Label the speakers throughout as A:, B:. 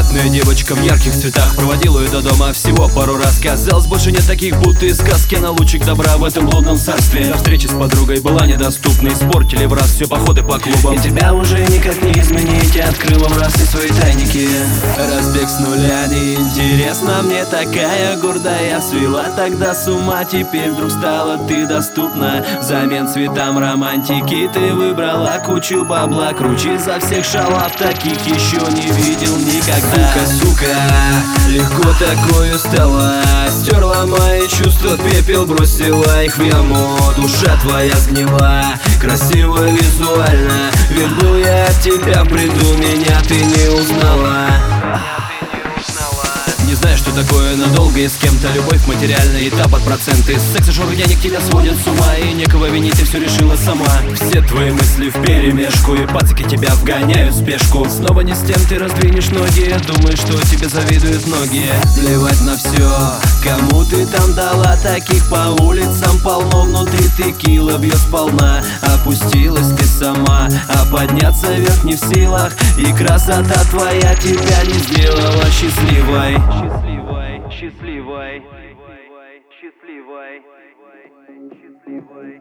A: Приятная девочка в ярких цветах, проводил ее до дома всего пару раз. Казалось, больше нет таких, будто из сказки. Она лучик добра в этом блудном царстве. Встреча с подругой была недоступна, испортили в раз все походы по клубам.
B: И тебя уже никак не изменить, я открыла в раз и свои тайники.
A: Разбег с нуля, неинтересно мне такая гордая. Свела тогда с ума, теперь вдруг стала ты доступна. Взамен цветам романтики ты выбрала кучу бабла. Круче за всех шалав, таких еще не видел никогда. Сука, легко такое стало. Стерла мои чувства, пепел бросила их в яму. Душа твоя сгнила, красиво визуально. Ведь был я от тебя, приду, меня ты не узнала. Не знаю, что такое надолго и с кем-то любовь, материальный этап от проценты. Секс и шоу органик тебя сводят с ума, и некого винить, ты все решила сама. Все твои мысли вперемешку, и пацаки тебя вгоняют в спешку. Снова не с тем ты раздвинешь ноги, думаешь, что тебе завидуют многие. Плевать на все, кому ты там дала, таких по улицам полно. Внутри ты кило бьет сполна, опустилась ты сама, а подняться вверх не в силах. И красота твоя тебя не сделала счастливой. Счастливой, счастливой, счастливой, счастливой.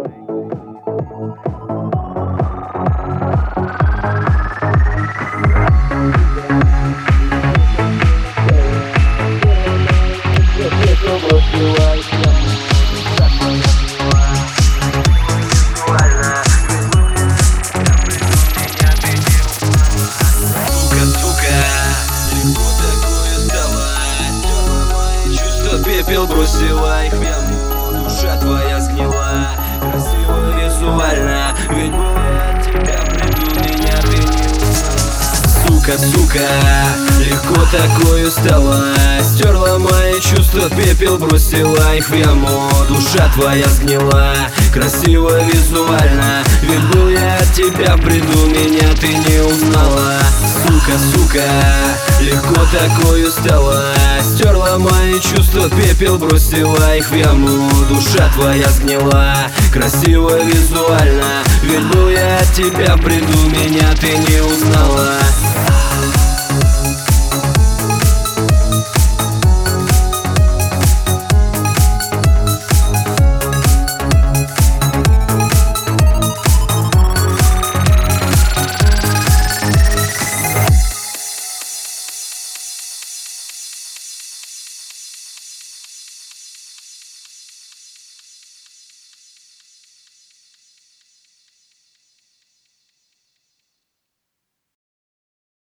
A: Пепел бросила их в яму, душа твоя сгнила. Красиво визуально, ведь был я от тебя, приду, меня ты не узнала. Сука, сука, легко такое стало. Стерла мои чувства, пепел бросила их в яму. Душа твоя сгнила, красиво визуально. Ведь был я от тебя, приду, меня ты не узнала. Сука, сука, легко такое стало. Стерла мои чувства, пепел бросила их в яму. Душа твоя сгнила, красиво визуально. Ведь был я от тебя, приду, меня ты не узнала.